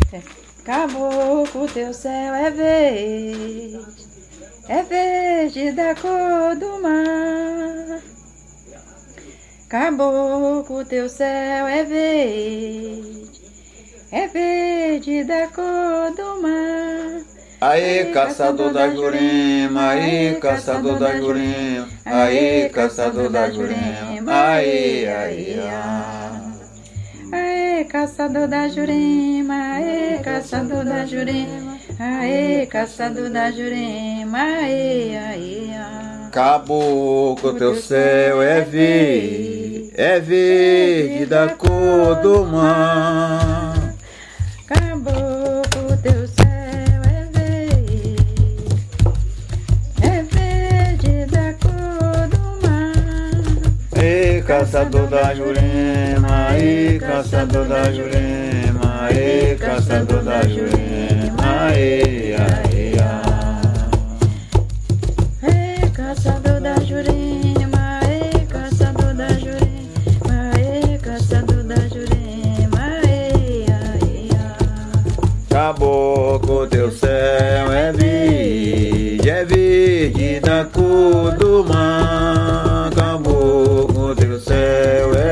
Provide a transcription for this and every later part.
Caboclo, teu céu é verde da cor do mar. Caboclo, teu céu é verde da cor do mar. Aê, caçador da Jurema, aê, caçador da Jurema, aê, caçador da Jurema, aê, aê, aê, caçador da Jurema, aê, caçador da Jurema, aê, caçador da Jurema, aê, aê, Caboclo, teu céu é verde da cor do mar. Caboclo, teu céu é verde da cor do mar. Ei, caçador da Jurema, ei, caçador da Jurema, ei, caçador da Jurema, ei, aê, ei, caçador da Jurema, ei, caçador da Jurema, ei, caçador da Jurema, ei, aê, Caboclo, teu céu é verde da cor do mar. Caboclo, teu céu é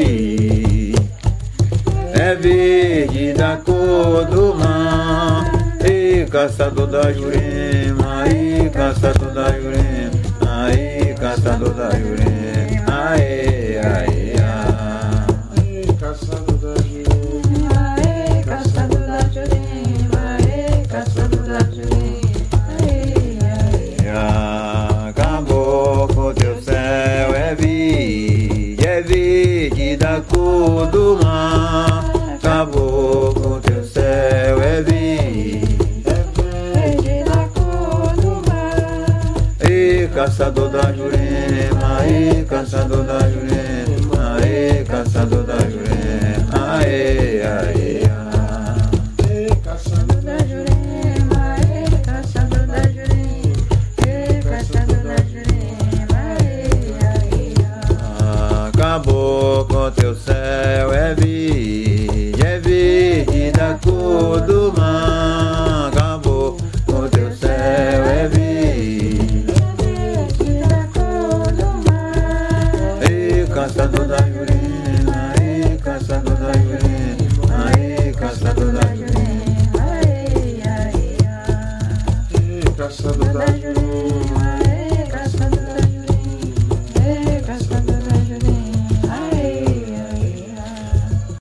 verde da cor do mar. Ei, caçador da Jurema, ai, caçador da Jurema, ai, caçador da Jurema, aê, aê, aê, caçador da Jurema, aê, caçador da Jurema, aê, caçador da Jurema, aê, aê, Caboclo, teu céu é verde da cor do mar. Caboclo, teu céu é verde da cor do mar. Ei, caçador da Jurema, ei, caçador da Jurema, ei, caçador da Jurema, aê, aê, ei, caçador da Jurema, ei, caçador da Jurema, ei, caçador da Jurema, aê, aê, Caboclo, teu céu é verde da cor do